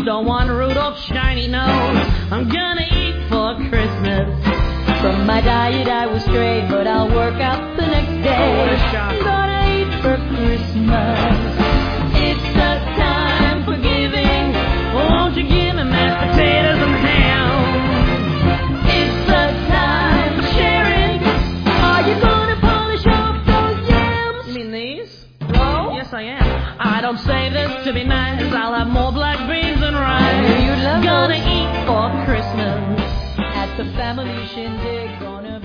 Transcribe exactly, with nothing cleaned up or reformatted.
don't want Rudolph's shiny nose. I'm gonna eat for Christmas. From my diet I will stray, but I'll work out the next day. What a shock. Gonna eat for Christmas. It's the time for giving. Won't you give me mashed potatoes and ham? It's the time for sharing. Are you gonna polish off those yams? You mean these? No? Yes, I am. I don't say this to be nice. I'll have more black beans and rice. You'd love Gonna those. eat for Christmas. At the family shindig, gonna